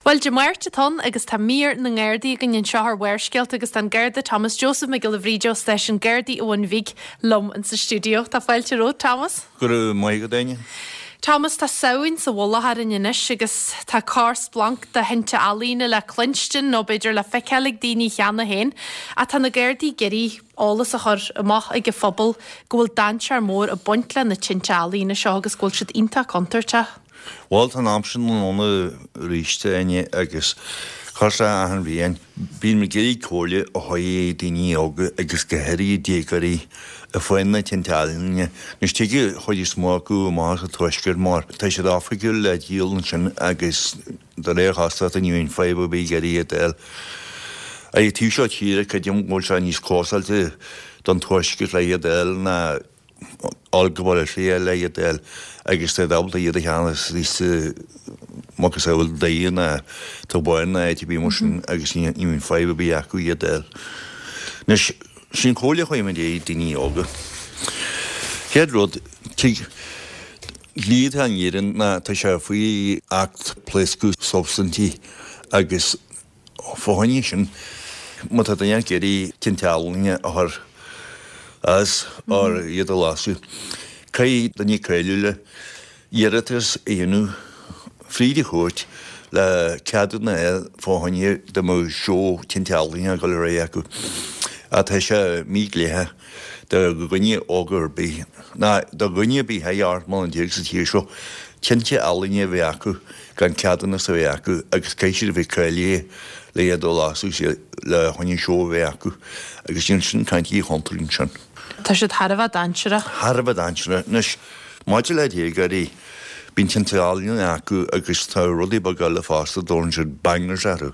Well, de muirte ton agus tá mír na ggéirdaí gan an seothar weircealt agus an Gerda Thomas Joseph McGillivray station Gerdaí óhan bhíg lom in sa stúdio. Tá fáilte ró, Thomas? Gur mai go daine. Thomas, tá saoin sa bhla in inis agus tá cars blanc de hinte alína le Clinston nó beidir le feicealaigh daoine cheanna hain a tá na Gerdaí geirí álas a chur amach ag phobal go bhfuil daintear mór a buint le na tinte alína seo agus gúil siad ionta contarte. Bháil an amsin nóna ríiste aine agus chusa an bhíon bíon me géirí cóla a haí daoine ága agus go heirí dégarí a foiin na tintáline. Nus tuige chuidir smá go más a tuisgur mar. Tá sé áfaigil le díal sin agus do réir hasasta a níon feibe bí géirí a déil. A í tú seo tíre chu dim ghil se níos cósailte don tuisgur le a déil na algabal sé le a déil agus tá dabal a iad a cheannas ríiste Mogus a bhfuil daíonna tá báinna éitti bí mar sin agus níon feibe bí acu a déil. Nus sin cóla chuim a dé daoine ága. Chead rud líad an dhéann na tá se faoi act plescu substantí agus fáinne sin má tá daon géirí tintálinge a thar as ar iad a lású. Cai daní céile dhéaratas a dhéanú frídi chót le ceadúna fáinne de mó seo tintálinge go le ré acu. A tá sé míléthe de gunne águr bí. Na do gunne bí heart má an déag sa tí seo tinte alíine bhé acu gan ceadanna sa bhé acu agus céisiir bhí céilé le iadó lású sé le chuine seo bhé acu agus sin caiintí hontalín sin. Tá siad Harbh daintere? Harbh daintere. Nus máidir le dé garí bín tinte alíine acu agus tá rudí bagal le fásta dórin siad bangers aru.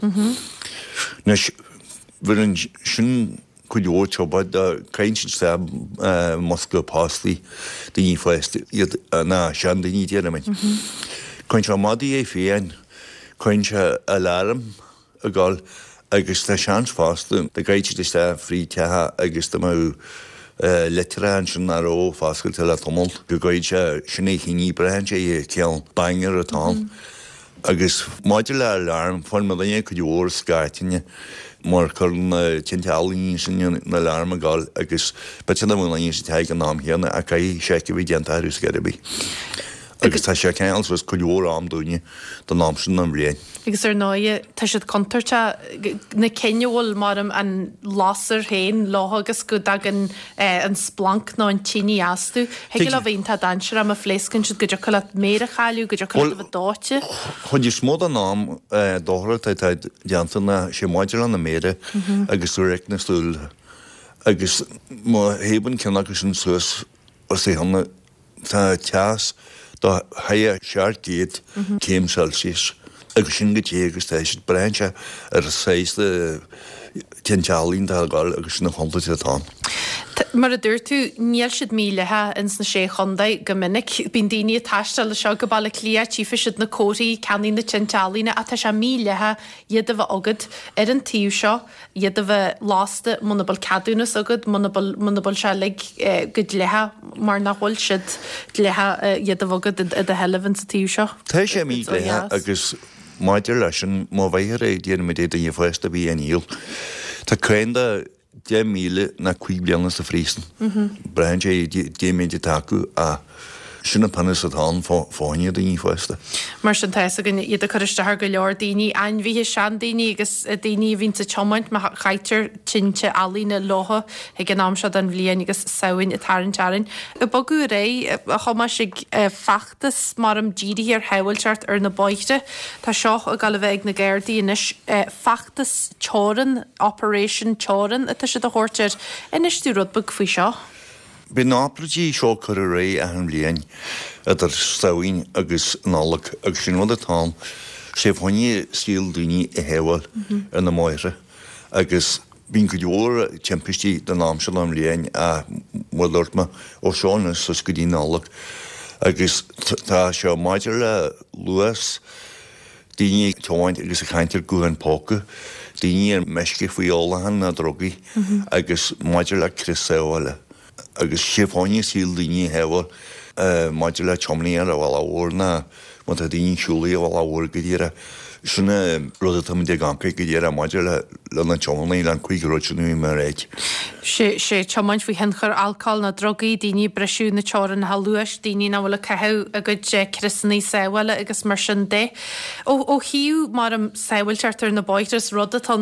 Nus bhfuin sin Cuidió tobad a cainsin sa Moscow Pástlí daoine fáist na sean daoine déanaid. Coint a madaí é féin, coint a láram a gáil agus tá seans fásta de gaiiti is tá frí tethe agus tá má letterán sin aró fáscail til le tomol go gaid sinna chiní brehan sé ceann banger atá. Agus máidir le láram fáin me daine cuidióir scaitiine mar chun tintálaí sin na lárma gáil agus betina bhna on sin teag an nám héanana a caí sé go bhí deantairús garibí. Agus tá sé ceils was chuidióir am dúine don nám sin an bblion. Agus náide tá siad contarte na ceinehil mar an lásar hain láthgus go dagan an splanc ná an tíine asú. Heige le bhíonnta dainsear am a phléiscinn siad go le méra chaú go le bh dáte. Chn smód an nám dóra tá deantainna sé máidir an na méire agus úireach na stúil. Agus má héban cin agus an suas ó sé hanna tá teas do haia seart géad céim Celsius. Agus sin go dé agus tá siad breintse ar a 6 tintálaín tá gáil agus sin na hontaí atá. Mar a dúir tú níl siad mílethe ins na sé chundaid go minic bín daoine taistal le seo go bailla clia tífa siad na cóirí caní na tintálaína a tá se mílethe iad a bheith agad ar an tíú seo iad a bheith lásta munabal cadúnas agad munabal se le go lethe mar nachhfuil siad lethe iad a bhagad a heilehn sa tíú seo. Tá sé mílethe agus máidir leis an má bhaithar é déanam é a fáista bhí an íl. Tá chuenda 10 míle na 5 bliana sa frísan. Brehan sé 10 méide taú a sinna panas atá fáine daoine fáista. Mar sin teis a gan iad a chuiristear go leor daoine einmhíthe sean daoine agus daoine bhínta chomaint má chaitir tinte alína látha ag an am sead an bblion agus saoin i tarann. I bogu ré a chuma sig fachtas mar am ddíí ar heilteart ar na báite Tá seo a gal bheith na Gerdaí inis fachtas teran, Operation Teran a tá si a chóirtear inis tú rud bug faoi seo. Bí nápratí seo chu a ré a an bblion idir saoin agus nálaach agus sin bhd atá sé bhaine síl daoine i heil in na máire agus bín go leor timpistí den nám se am bblion a bhfuirma ó seánnas sus go dtí nálaach agus tá seo maidir le luas daoine teáint agus a chaintear go an póca daoine ar meisce faoi álahan na drogaí agus maidir le crisáile. Agus séfáine síl daoine heil maidir le chomnaí ar a bhil áhna má a daoine siúlaí a bhil áhir go dtíire Sinna rud tam de ganca go dhéar a maidir le an teomnaí le chuigróú mar réid. sé teáint fao henchar alcáil na drogaí daoine breisiú na teran na luas daoine na bhfuil cethú a go crisannaí saohile agus mar sin dé. ó hiú mar an saohilteartar na báitas rud atá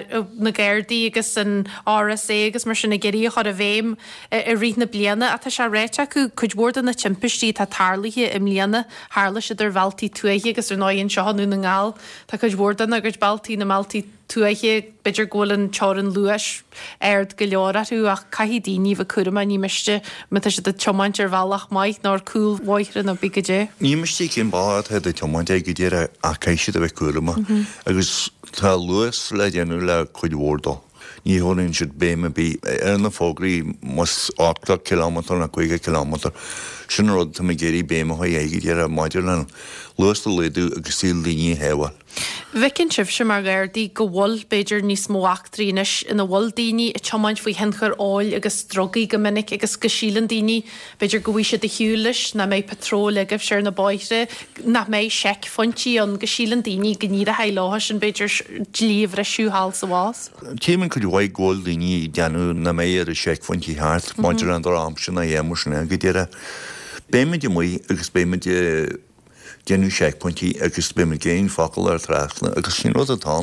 na ggéirdaí agus an RSA agus mar sin na geirí chu a bhéim i rí na bliana a tá se réite acu chuidhórda na timpistí tá tarlaithe im líana hála siidir bhiltaí tuaithe agus ar 9 seanú na ngáil tá chuidhórda agus baltaí na maltaí tuaiche beidir ggólan teran luas aird go leora tú ach caihí daoine bh curma ní meiste me sé de teáint ar bhealach maiid ná cúil mhaithre na bigadé. Ní meistí cin bád he de teáinte go dtíar a caiisiad a bheith curma agus tá luas le déanú le chuidhórdá. Ní honinn siad béime bí ar na fógraí mas 8 km na 5 km sin rud tá géirí béime ha éigi dhéar a maidir le luas do léadú agus sí líní hehail. Bhicinn sibh sem mar gairdí go bhil beidir níos móachtaríis ina bhil daoine i teáint faoi henchar áil agus drogaí go minic agus go sílan daoine beidir go bhhuiise de hiúlis na méid petról agah sear na báithre na méid seic fontí an go sílan daoine go ní a heiláha sin beidir líomhre siúhall sa bhás. Tíman chuid bhhaid ggóil daoine deanú na méid ar a seic fontí háart maidir an am sin na dhéimú sinna go dtíar béimiid mu agus béimiid déanú seicpointí agus be géin facail ar trasna agus sin rud atá.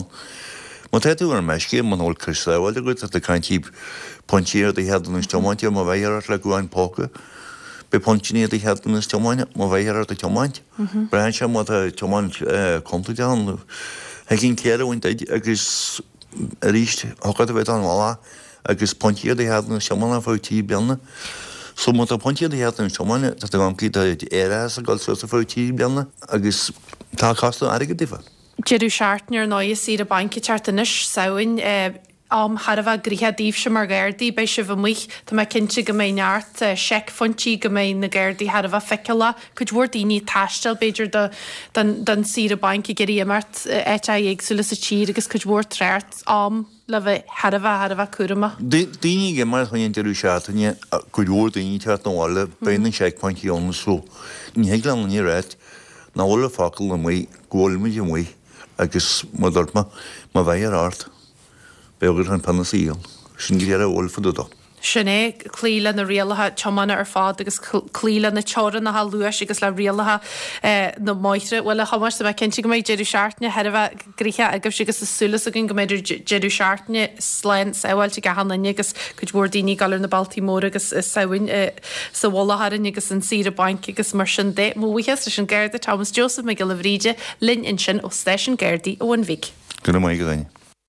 Má teú ar meisci man hóil chusáil a go a caiintí pontíir d headan is teáinte má bhéar le goáin póca, be pontíní a headan is teáine má bhéar a teáint. Brein sem má teáint conta deanú. He cinn céarhaint agus a ríist thugad a bheith an bhá agus pontíir headan semanna fátíí beanna. So má a pointí a headan semáine tá gan cí éras a gáil su a fátíí beanna agus tá castú aige difa. Jeú seaartnear 9 sí a banki teartanis saoin am Harbh gríthe sem mar Gairdaí bei se bh muich tá me cinnte go mé neart seic fontí go mé na Gairdaí Harbh feiceala chud bhór daoine taistal beidir den sí a banki geí mart éagsúla sa tír agus chud bhór tréirt am le bheith Harbh cuama. Daoine ge mar chuinn deú seaataine chud bhór daoine teart nóháile béan seic pointí an sló. Ní heag le ní réit náhla facail na mí ggóilmid mu agus modortma má bheith ar art. Begur an panasíal, sin gur a bhil fudó. Sinné clíle na réalathe temanna ar fád agus clíle na teran na luas agus le réalathe na maitre bhfuil chaá a bheith cinnte go méid jeú seaartne Harbh gríthe agah sigus asúlas a gin go méidir jeú seaartne slein saohailte go hanne agus chud bhór daoine galir na Baltimóra agus saoin sa bhlathrin agus an sí a bank agus mar sin dé mhuihes sin Gairde Thomas Joseph me go le bhríide linn in sin ó stéisisin Gairdaí ó an bhic. Gona mai go daine.